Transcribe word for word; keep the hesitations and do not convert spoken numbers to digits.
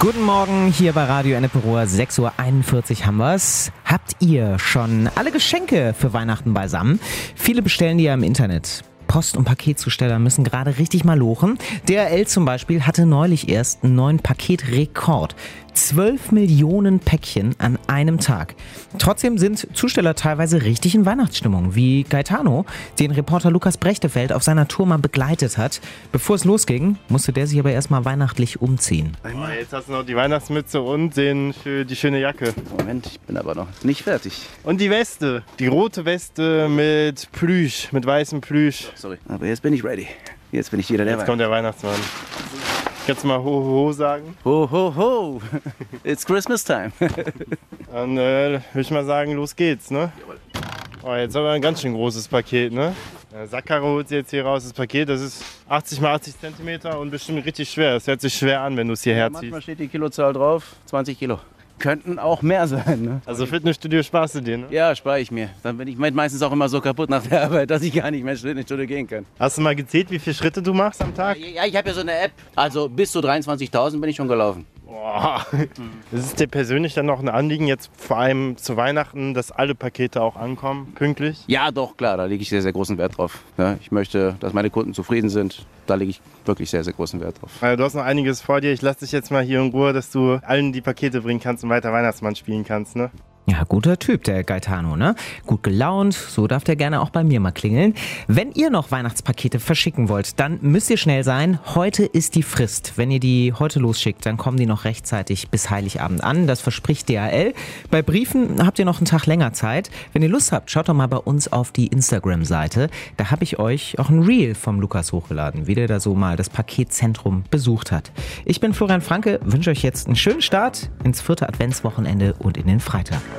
Guten Morgen hier bei Radio Ennepe-Ruhr, sechs Uhr einundvierzig haben wir's. Habt ihr schon alle Geschenke für Weihnachten beisammen? Viele bestellen die ja im Internet. Post- und Paketzusteller müssen gerade richtig mal lochen. D H L zum Beispiel hatte neulich erst einen neuen Paketrekord. zwölf Millionen Päckchen an einem Tag. Trotzdem sind Zusteller teilweise richtig in Weihnachtsstimmung, wie Gaetano, den Reporter Lukas Brechtefeld auf seiner Tour mal begleitet hat. Bevor es losging, musste der sich aber erstmal weihnachtlich umziehen. Oh, jetzt hast du noch die Weihnachtsmütze und den, die schöne Jacke. Moment, ich bin aber noch nicht fertig. Und die Weste, die rote Weste mit Plüsch, mit weißem Plüsch. Sorry, aber jetzt bin ich ready. Jetzt bin ich wieder der Jetzt kommt der Weihnachtsmann. Kannst du mal ho, ho, ho sagen? Ho, ho, ho. It's Christmas time. Dann äh, würde ich mal sagen, los geht's, ne? Oh, jetzt aber ein ganz schön großes Paket, ne? Der Sackkarre holt sie jetzt hier raus, das Paket, das ist achtzig mal achtzig Zentimeter und bestimmt richtig schwer. Das hört sich schwer an, wenn du es hierher Ja, ziehst. manchmal steht die Kilozahl drauf, zwanzig Kilo. Könnten auch mehr sein, ne? Also Fitnessstudio sparst du dir, ne? Ja, spare ich mir. Dann bin ich meistens auch immer so kaputt nach der Arbeit, dass ich gar nicht mehr in eine Stunde gehen kann. Hast du mal gezählt, wie viele Schritte du machst am Tag? Ja, ich habe ja so eine App. Also bis zu dreiundzwanzigtausend bin ich schon gelaufen. Boah. Ist es dir persönlich dann noch ein Anliegen, jetzt vor allem zu Weihnachten, dass alle Pakete auch ankommen, pünktlich? Ja, doch, klar, da lege ich sehr, sehr großen Wert drauf. Ja, ich möchte, dass meine Kunden zufrieden sind. Da lege ich wirklich sehr, sehr großen Wert drauf. Also, du hast noch einiges vor dir. Ich lasse dich jetzt mal hier in Ruhe, dass du allen die Pakete bringen kannst und weiter Weihnachtsmann spielen kannst, ne? Ja, guter Typ, der Gaetano, ne? Gut gelaunt, so darf der gerne auch bei mir mal klingeln. Wenn ihr noch Weihnachtspakete verschicken wollt, dann müsst ihr schnell sein. Heute ist die Frist. Wenn ihr die heute losschickt, dann kommen die noch rechtzeitig bis Heiligabend an. Das verspricht D H L. Bei Briefen habt ihr noch einen Tag länger Zeit. Wenn ihr Lust habt, schaut doch mal bei uns auf die Instagram-Seite. Da habe ich euch auch ein Reel vom Lukas hochgeladen, wie der da so mal das Paketzentrum besucht hat. Ich bin Florian Franke, wünsche euch jetzt einen schönen Start ins vierte Adventswochenende und in den Freitag.